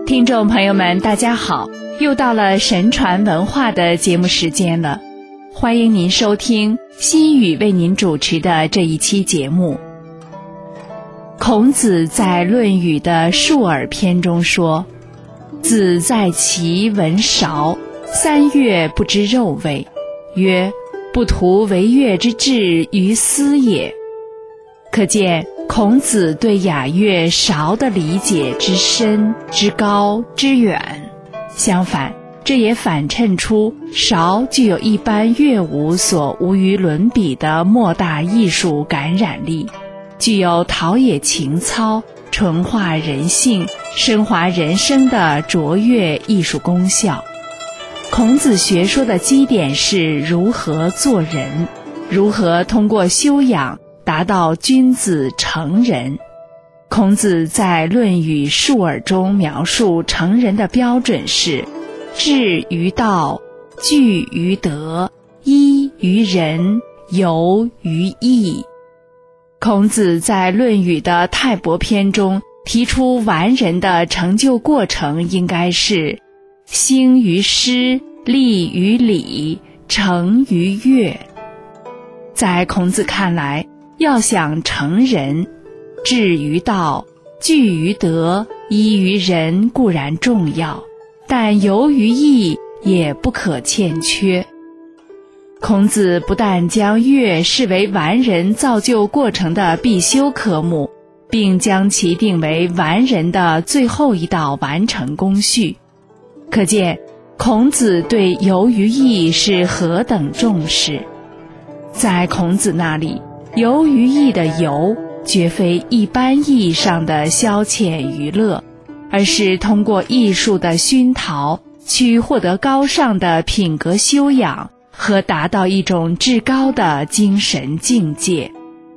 听众朋友们，大家好，又到了神传文化的节目时间了，欢迎您收听心语为您主持的这一期节目。孔子在《论语》的述而篇中说：“子在齐闻韶，3月不知肉味，曰：不图为乐之志于斯也。”可见孔子对雅乐韶的理解之深、之高、之远。相反，这也反衬出韶具有一般乐舞所无与伦比的莫大艺术感染力，具有陶冶情操、纯化人性、升华人生的卓越艺术功效。孔子学说的基点是如何做人，如何通过修养达到君子成人。孔子在《论语述而》中描述成人的标准是：志于道，据于德，依于仁，游于义。孔子在《论语》的泰伯篇中提出完人的成就过程应该是兴于诗，立于礼，成于乐。在孔子看来，要想成人，志于道，据于德，依于仁固然重要，但游于义也不可欠缺。孔子不但将乐视为完人造就过程的必修科目，并将其定为完人的最后一道完成工序。可见孔子对游于义是何等重视。在孔子那里，游于义的游绝非一般意义上的消遣娱乐，而是通过艺术的熏陶去获得高尚的品格修养和达到一种至高的精神境界。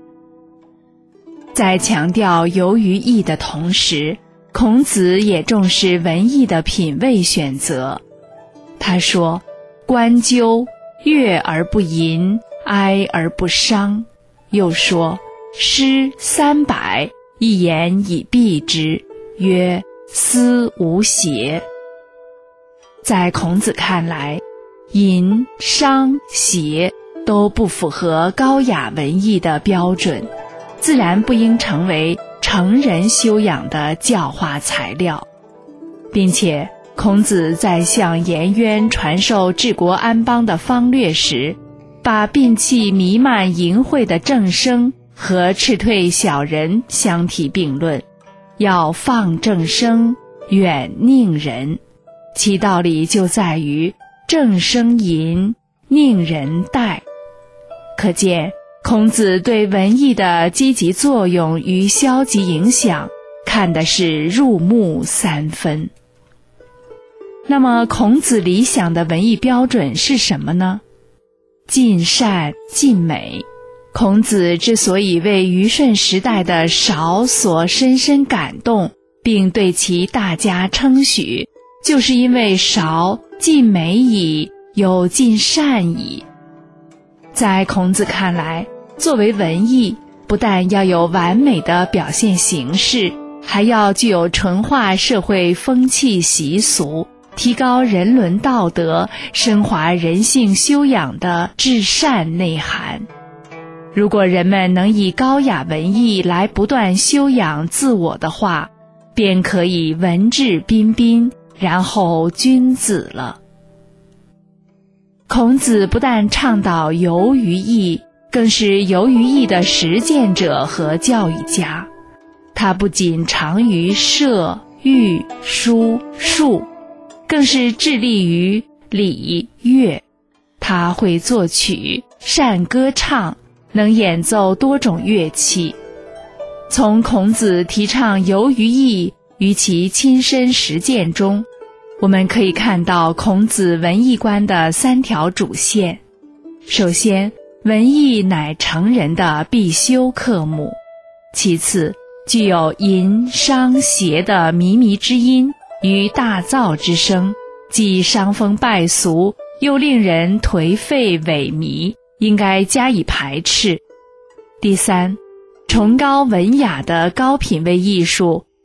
在强调游于义的同时，孔子也重视文艺的品味选择。他说：观鸠，悦而不淫，哀而不伤。又说：诗300，一言以蔽之，曰：思无邪。在孔子看来，淫、伤、邪都不符合高雅文艺的标准，自然不应成为成人修养的教化材料。并且孔子在向颜渊传授治国安邦的方略时，把摒弃弥漫淫秽的正声和斥退小人相提并论，要放正声，远佞人。其道理就在于正声淫，佞人待。可见孔子对文艺的积极作用与消极影响看的是入木三分。那么孔子理想的文艺标准是什么呢？尽善尽美。孔子之所以为虞舜时代的韶所深深感动，并对其大加称许，就是因为韶尽美矣，有尽善矣。在孔子看来，作为文艺，不但要有完美的表现形式，还要具有纯化社会风气习俗，提高人伦道德，升华人性修养的至善内涵。如果人们能以高雅文艺来不断修养自我的话，便可以文质彬彬，然后君子了。孔子不但倡导游于义，更是游于义的实践者和教育家。他不仅长于射、御、书、数，更是致力于礼、乐。他会作曲，善歌唱，能演奏多种乐器。从孔子提倡游于义与其亲身实践中，我们可以看到孔子文艺观的3条主线。首先，文艺乃成人的必修科目；其次，具有淫、伤、邪的靡靡之音与大噪之声，既伤风败俗，又令人颓废萎靡，应该加以排斥。第三，崇高文雅的高品位艺术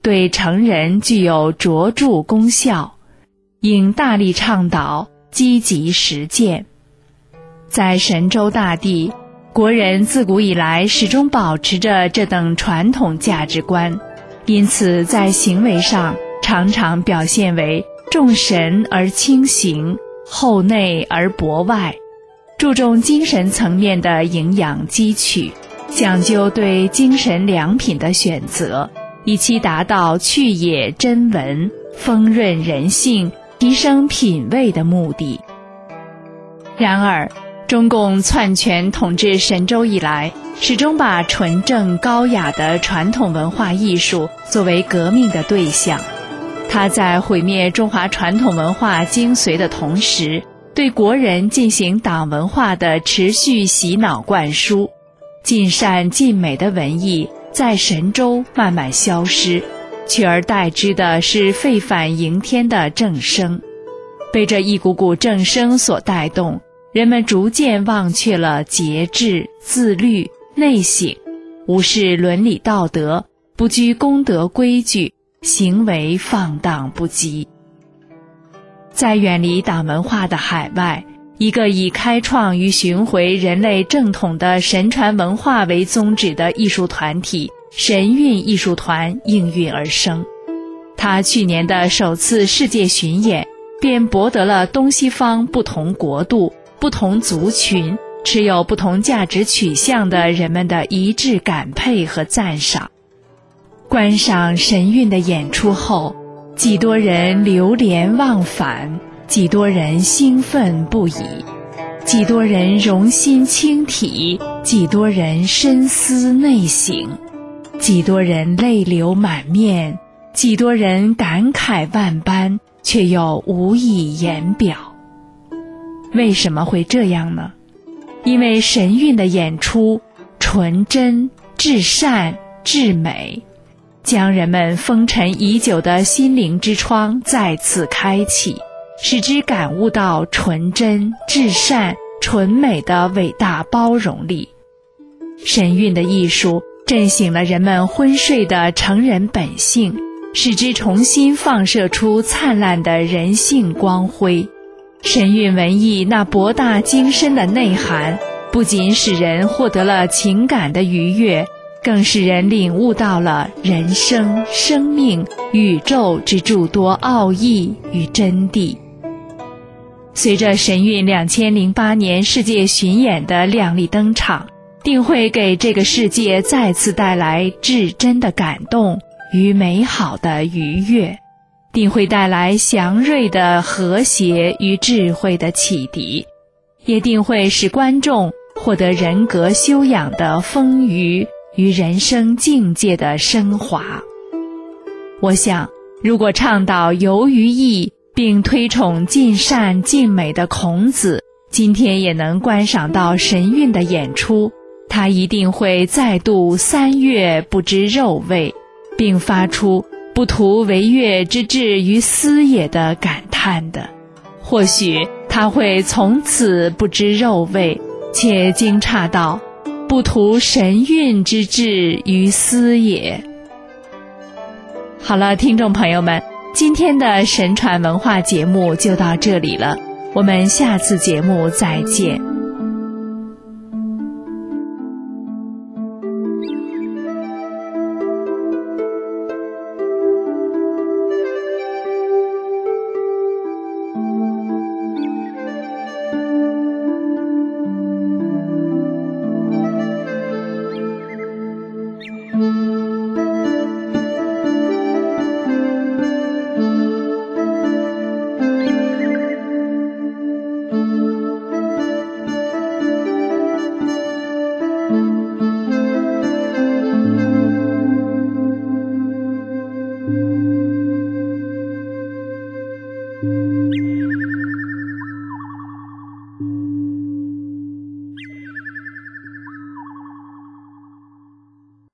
对成人具有卓著功效，应大力倡导，积极实践。在神州大地，国人自古以来始终保持着这等传统价值观，因此在行为上常常表现为重神而轻形，厚内而薄外，注重精神层面的营养汲取，讲究对精神良品的选择，以期达到去野真文、丰润人性、提升品味的目的。然而，中共篡权统治神州以来，始终把纯正高雅的传统文化艺术作为革命的对象。它在毁灭中华传统文化精髓的同时，对国人进行党文化的持续洗脑灌输，尽善尽美的文艺在神州慢慢消失，取而代之的是废反迎天的正声。被这一股股正声所带动，人们逐渐忘却了节制、自律、内省，无视伦理道德，不拘公德规矩，行为放荡不羁。在远离党文化的海外，一个以开创与寻回人类正统的神传文化为宗旨的艺术团体神韵艺术团应运而生。它去年的首次世界巡演便博得了东西方不同国度、不同族群、持有不同价值取向的人们的一致感佩和赞赏。观赏神韵的演出后，几多人流连忘返，几多人兴奋不已，几多人荣心倾体，几多人深思内省，几多人泪流满面，几多人感慨万般，却又无以言表。为什么会这样呢？因为神韵的演出纯真、至善、至美，将人们封尘已久的心灵之窗再次开启，使之感悟到纯真、至善、纯美的伟大包容力。神韵的艺术震醒了人们昏睡的成人本性，使之重新放射出灿烂的人性光辉。神韵文艺那博大精深的内涵，不仅使人获得了情感的愉悦，更使人领悟到了人生、生命、宇宙之诸多奥义与真谛。随着神韵2008年世界巡演的亮丽登场，定会给这个世界再次带来至真的感动与美好的愉悦，定会带来祥瑞的和谐与智慧的启迪，也定会使观众获得人格修养的丰腴与人生境界的升华。我想，如果倡导游于艺并推崇尽善尽美的孔子，今天也能观赏到神韵的演出，他一定会再度三月不知肉味，并发出不图为乐之至于斯也的感叹的。或许他会从此不知肉味，且惊诧道不图神韵之至于斯也。好了，听众朋友们，今天的神传文化节目就到这里了，我们下次节目再见。